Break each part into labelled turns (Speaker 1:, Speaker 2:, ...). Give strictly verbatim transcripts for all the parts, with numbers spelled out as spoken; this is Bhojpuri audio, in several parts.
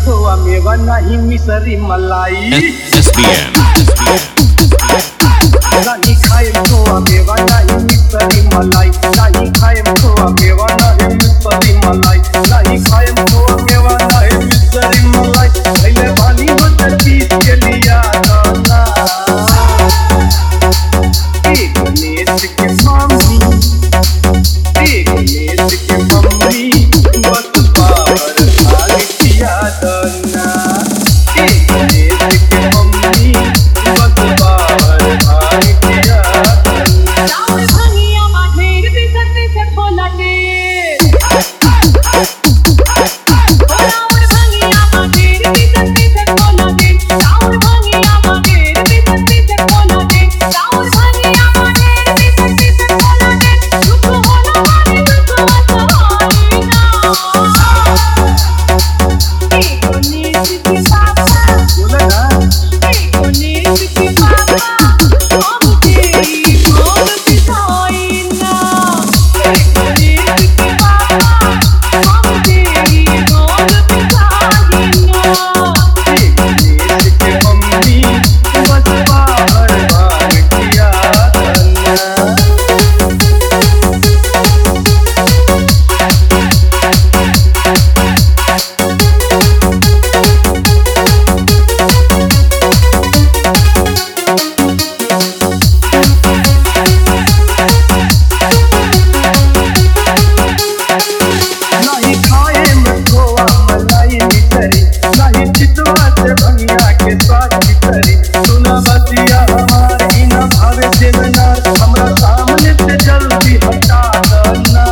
Speaker 1: खोआ मेवा नहीं मिसरी मलाई
Speaker 2: S B M
Speaker 1: नहीं खाए खोआ मेवा नहीं मिसरी मलाई नहीं खाए खोआ मेवा नहीं मिसरी मलाई नहीं खाए खोआ मेवा नहीं मिसरी मलाई पहले वाली बदल पीस के लिया दाना एक गणेश के मम्मी एक गणेश के मम्मी बस बाहर भाग किया दाना एक गणेश के मम्मी बस बाहर भाग किया दाना
Speaker 3: राउर भंगिया माढेर दिसत दिसत बोला ढेर राउर भंगिया माढेर दिसत दिसत बोला ढेर राउर भंगिया माढेर दिसत दिसत बोला ढेर राउर भंगिया माढेर दिसत दिसत बोला ढेर दुख होला मारे दुख असहाय ना एक गणेश के पापा
Speaker 1: बोला ना
Speaker 3: एक गणेश के पापा हम तेरी गोद पिसाई ना एक गणेश के पापा हम तेरी गोद पिसाई ना
Speaker 1: एक गणेश के मम्मी बस बाहर भाग किया दाना नहीं खाए में खोआ मलाई मिसरी नहीं चितवा से भंगिया के स्वाद मिसरी सुना बतिया हमारी न भावे देवनार हमरा सामने से जल्दी हटा देना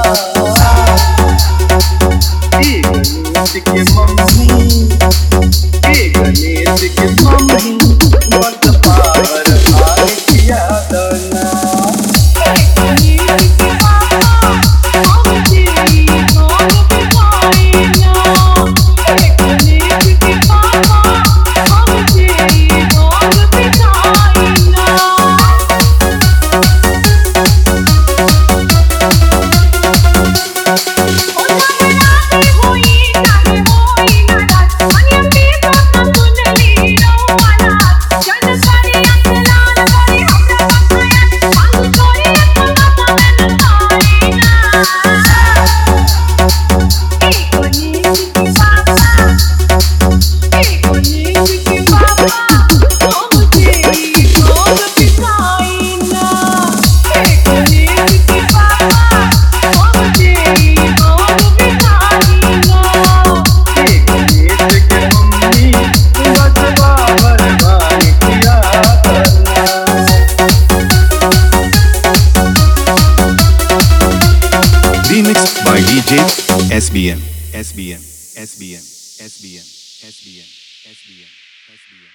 Speaker 1: ए गणेश के मम्मी ए गणेश के मम्मी बस बाहर भाग किया देना
Speaker 3: एक गणेश के पापा हम तेरी गोद पिसाई ना एक गणेश के पापा हम तेरी गोद पिसाई ना ओ चाहे रात होई चाहे होई नाराज मनिया पे तो सुनली रोवाला जन करी अंतराल करी हमरा पखाया मांग कोई अपना मन ताई ना एक गणेश के पापा एक गणेश के पापा हम तेरी गोद पिसाई ना एक गणेश के पापा हम तेरी गोद पिसाई ना
Speaker 1: एक गणेश के मम्मी बस बाहर भाग किया करना
Speaker 2: Remixed by D J S B M S B M S B M S B M S B M S B M S B M